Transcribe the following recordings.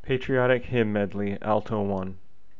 Patriotic Hymn Medley, Alto 1.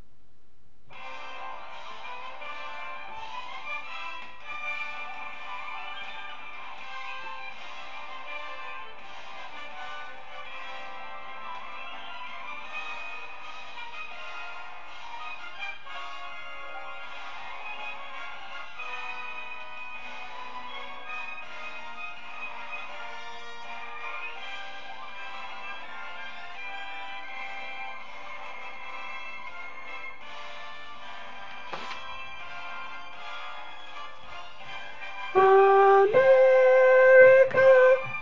America,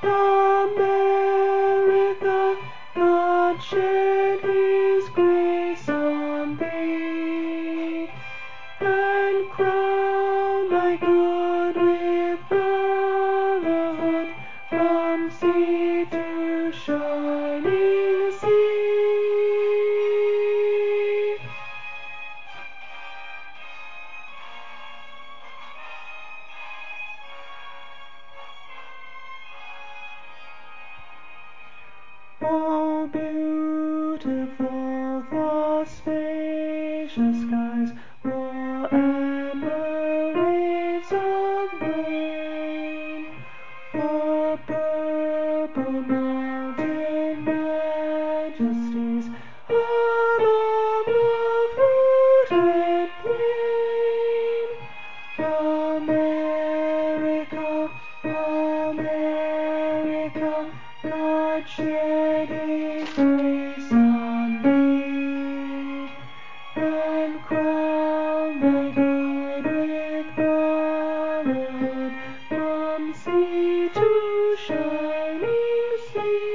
America, God shed His grace on thee, and crown thy good with brotherhood from sea to shining sea. Oh, beautiful the spacious skies, the amber waves of grain, the purple mountain majesties, along the fruited plain. America, America, God shed His grace on thee, and crown thy good with brotherhood from sea to shining sea.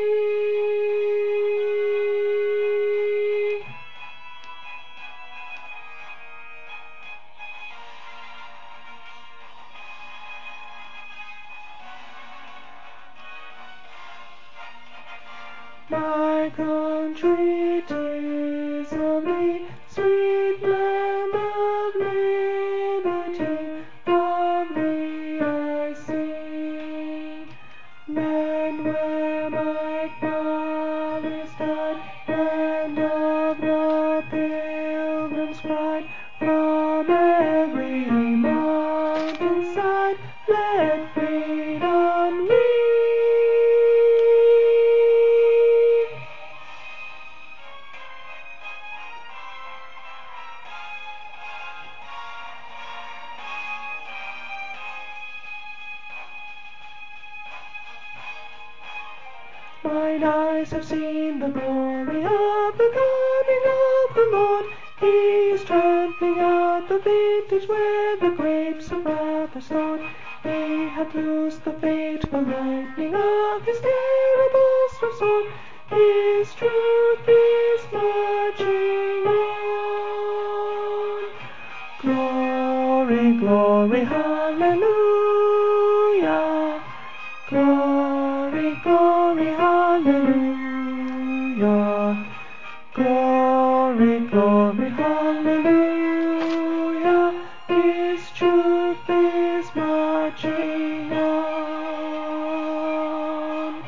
My country, 'tis of thee, sweet land of liberty, of thee I sing. Land where my fathers died, land of the Pilgrim's pride, from every mountain side, let freedom lead. Mine eyes have seen the glory of the coming of the Lord. He is trampling out the vintage where the grapes of wrath are stored. He hath loosed the fateful lightning of His terrible sword. His truth is marching on. Glory, glory, hallelujah. Glory, glory, hallelujah. Glory, glory, hallelujah. His truth is marching on.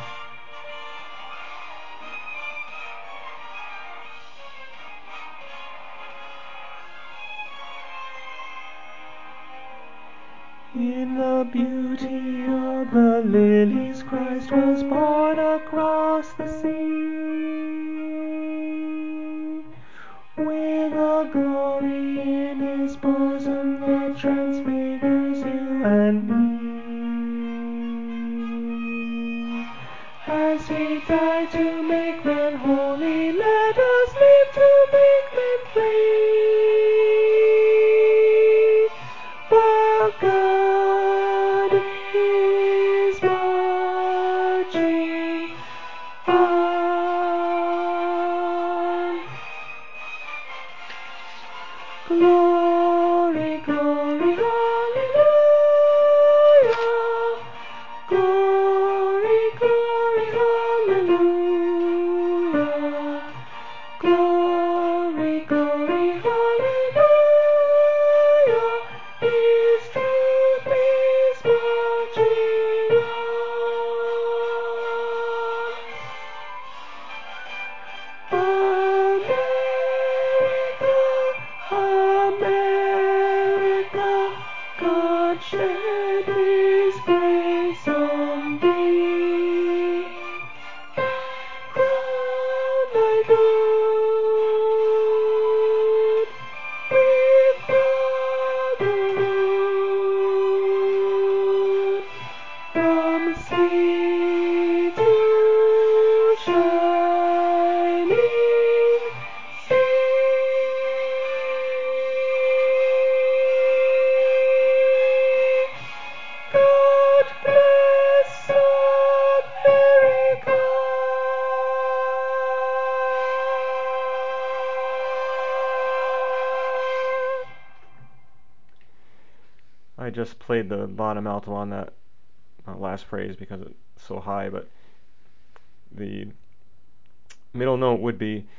In the beauty of the lilies, Christ was born across the sea, with a glory in His bosom that transfigures you and me. As He died to make men holy, let us live to make men free. For God is marching on. Glory, glory, hallelujah. Glory, glory, hallelujah. Glory, glory, hallelujah. His truth is marching on. shed His grace on thee. Crown thy good with brotherhood, from sea to shining sea. God bless America. I just played the bottom alto on that last phrase because it's so high, but the middle note would be